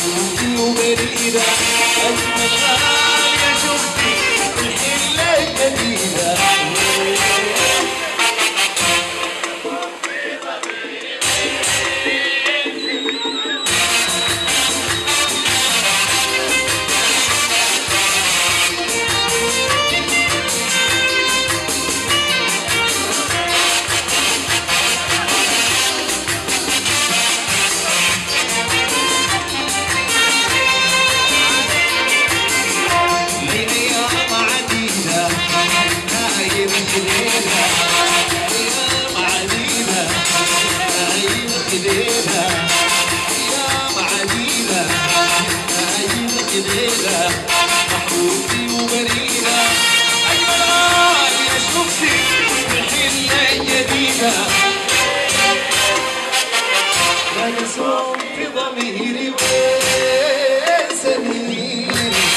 محبوبتي وبريدة أجمل غالية شفتي الحلة الجديدة محبوبتي وبريدة أجمل غالية شفتي الحلة الجديدة مرسوم في ضميري وين سميري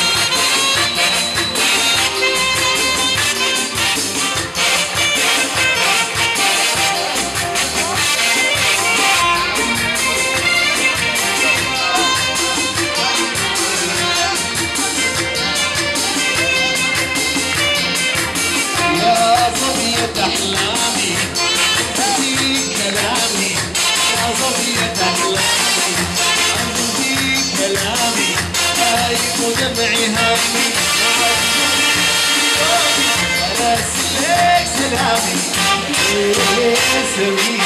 أحلامي أنتي كلامي يا صفية أحلامي أنتي كلامي هايم دمعي هامي أرسلك سلامي سميني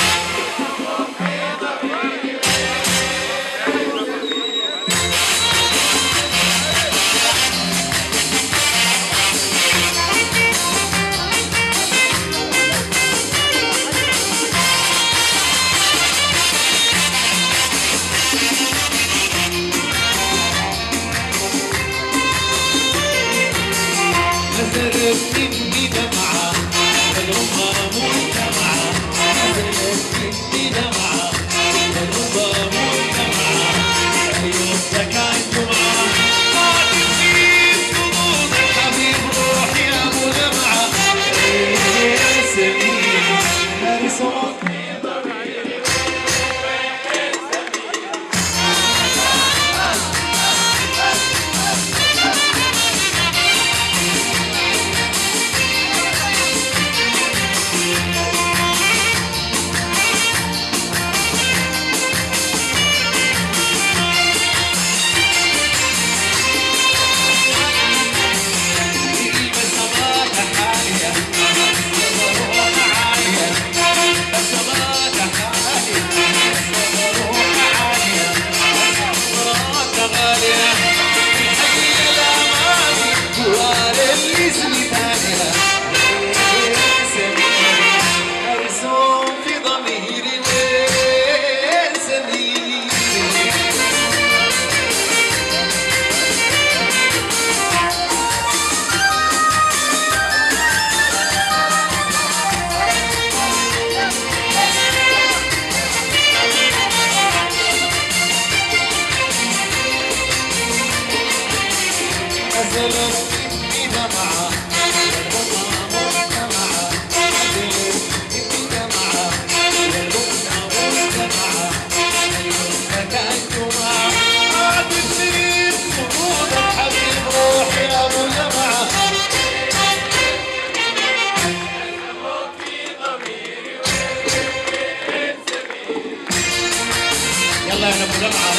نزلت مني دمعة الرمى مجتمعة نزلت مني دمعة الرمى مجتمعة يومك كان جمعة ما تنسي صمود الحبيب روحي يا أبو دمعة سمين هرسون نزلت مني دمعة الرمى مجتمعة نزلت مني دمعة الرمى مجتمعة يومك كان جمعة ما تنسي صمود الحبيب روحي يا أبو دمعة يلا يا أبو دمعة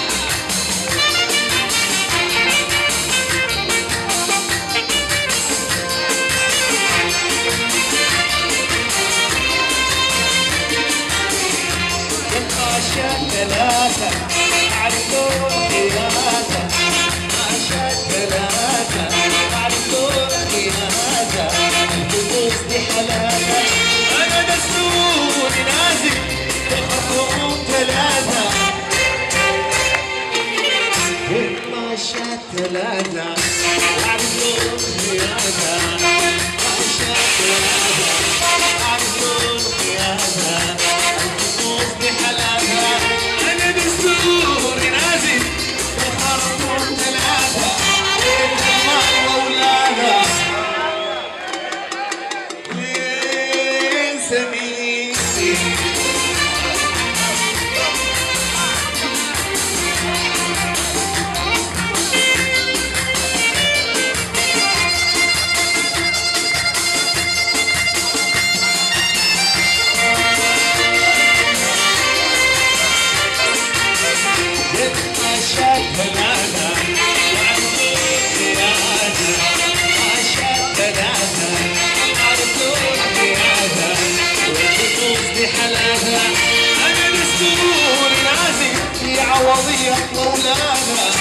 ثلاثة عرفوا الخيانة عاشت ثلاثة عرفوا الخيانة الفلوس دي حلالة أنا دسوني نازل بخطوهم ثلاثة عاشت ثلاثة عرفوا الخيانة عاشت ثلاثة عرفوا الخيانة الفلوس دي حلالة أنا دستوري نازل بخرطوم ثلاثة الأمة وأولادها وين سميني مولانا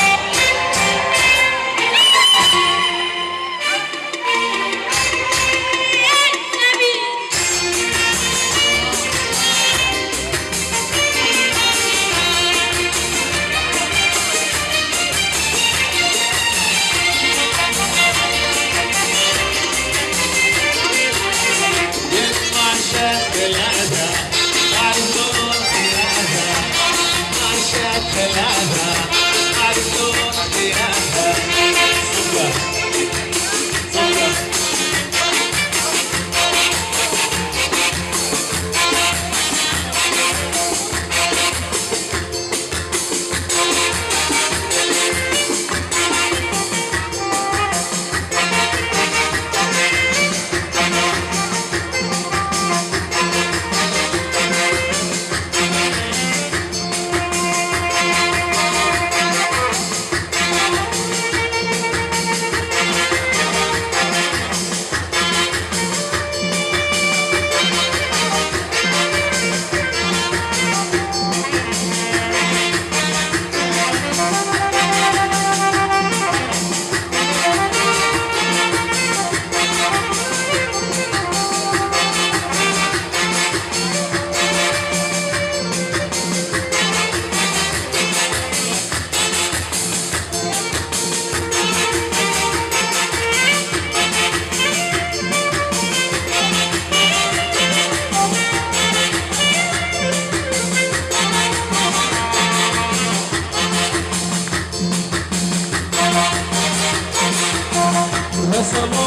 يسمع شكل هذا تعرف روحي هذا مع شكل هذا تعرف روحي هذا صبر صبر Essa